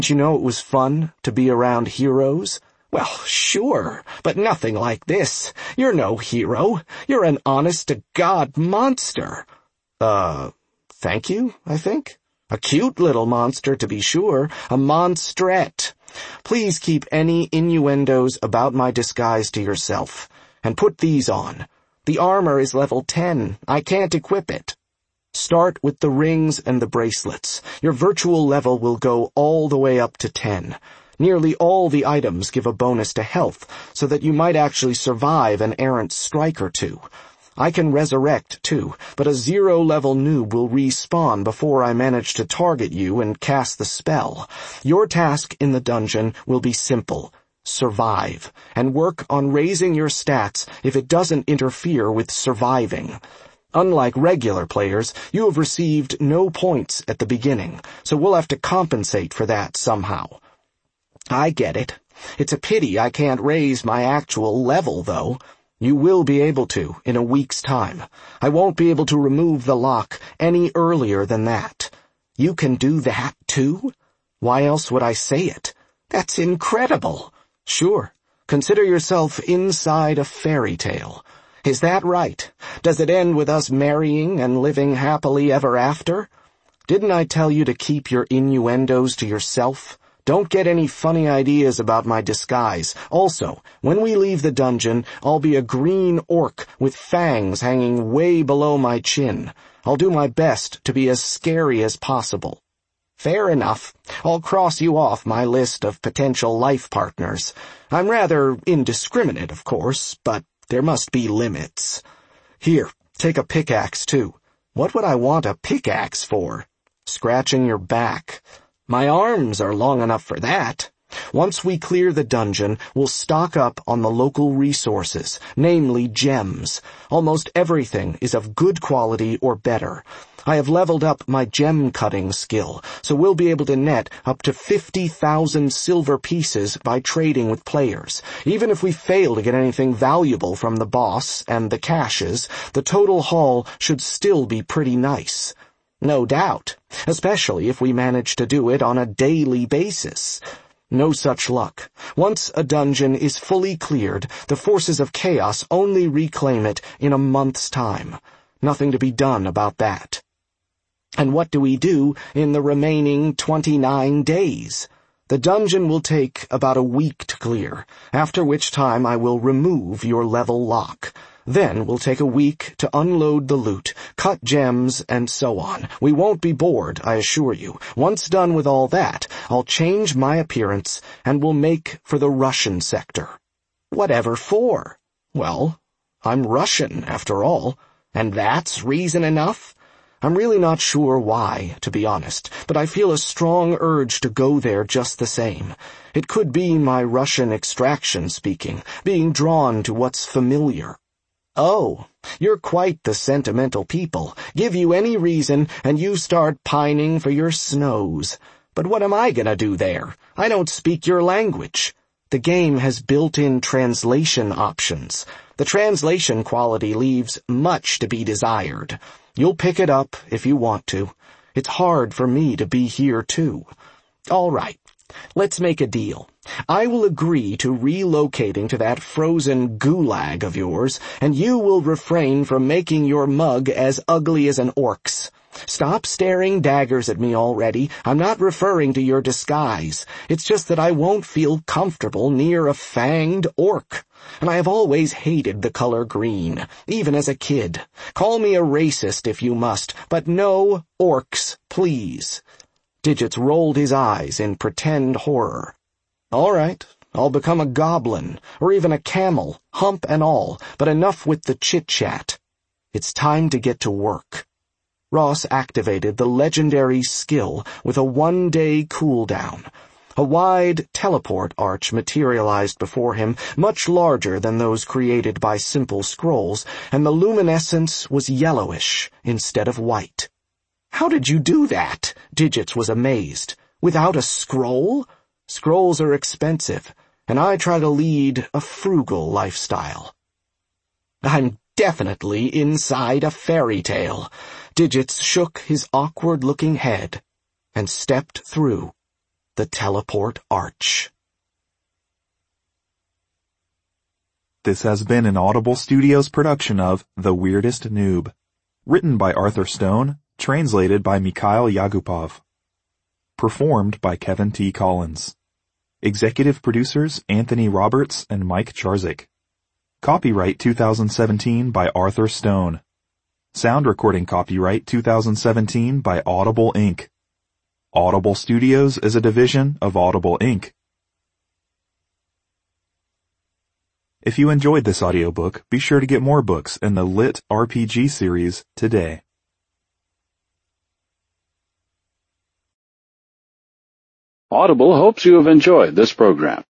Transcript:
Did you know it was fun to be around heroes? Well, sure, but nothing like this. You're no hero. You're an honest-to-God monster. Thank you, I think. A cute little monster, to be sure. A monstrette. Please keep any innuendos about my disguise to yourself. And put these on. The armor is level 10. I can't equip it. Start with the rings and the bracelets. Your virtual level will go all the way up to 10. Nearly all the items give a bonus to health, so that you might actually survive an errant strike or two. I can resurrect, too, but a 0-level noob will respawn before I manage to target you and cast the spell. Your task in the dungeon will be simple. Survive, and work on raising your stats if it doesn't interfere with surviving. Unlike regular players, you have received no points at the beginning, so we'll have to compensate for that somehow. I get it. It's a pity I can't raise my actual level, though. You will be able to, in a week's time. I won't be able to remove the lock any earlier than that. You can do that, too? Why else would I say it? That's incredible. Sure. Consider yourself inside a fairy tale. Is that right? Does it end with us marrying and living happily ever after? Didn't I tell you to keep your innuendos to yourself? Don't get any funny ideas about my disguise. Also, when we leave the dungeon, I'll be a green orc with fangs hanging way below my chin. I'll do my best to be as scary as possible. Fair enough. I'll cross you off my list of potential life partners. I'm rather indiscriminate, of course, but there must be limits. Here, take a pickaxe, too. What would I want a pickaxe for? Scratching your back. My arms are long enough for that. Once we clear the dungeon, we'll stock up on the local resources, namely gems. Almost everything is of good quality or better. I have leveled up my gem-cutting skill, so we'll be able to net up to 50,000 silver pieces by trading with players. Even if we fail to get anything valuable from the boss and the caches, the total haul should still be pretty nice. No doubt, especially if we manage to do it on a daily basis. No such luck. Once a dungeon is fully cleared, the forces of chaos only reclaim it in a month's time. Nothing to be done about that. And what do we do in the remaining 29 days? The dungeon will take about a week to clear, after which time I will remove your level lock. Then we'll take a week to unload the loot, cut gems, and so on. We won't be bored, I assure you. Once done with all that, I'll change my appearance and we'll make for the Russian sector. Whatever for? Well, I'm Russian, after all, and that's reason enough. I'm really not sure why, to be honest, but I feel a strong urge to go there just the same. It could be my Russian extraction speaking, being drawn to what's familiar. Oh, you're quite the sentimental people. Give you any reason, and you start pining for your snows. But what am I gonna do there? I don't speak your language. The game has built-in translation options. The translation quality leaves much to be desired. You'll pick it up if you want to. It's hard for me to be here, too. All right, let's make a deal. I will agree to relocating to that frozen gulag of yours, and you will refrain from making your mug as ugly as an orc's. Stop staring daggers at me already. I'm not referring to your disguise. It's just that I won't feel comfortable near a fanged orc. And I have always hated the color green, even as a kid. Call me a racist if you must, but no orcs, please. Digits rolled his eyes in pretend horror. All right, I'll become a goblin, or even a camel, hump and all, but enough with the chit-chat. It's time to get to work. Ross activated the legendary skill with a 1-day cooldown. A wide teleport arch materialized before him, much larger than those created by simple scrolls, and the luminescence was yellowish instead of white. How did you do that? Digits was amazed. Without a scroll? Scrolls are expensive, and I try to lead a frugal lifestyle. I'm definitely inside a fairy tale. Digits shook his awkward-looking head and stepped through the teleport arch. This has been an Audible Studios production of The Weirdest Noob. Written by Arthur Stone, translated by Mikhail Yagupov. Performed by Kevin T. Collins. Executive producers Anthony Roberts and Mike Charzik. Copyright 2017 by Arthur Stone. Sound recording copyright 2017 by Audible Inc. Audible Studios is a division of Audible Inc. If you enjoyed this audiobook, be sure to get more books in the Lit RPG series today. Audible hopes you have enjoyed this program.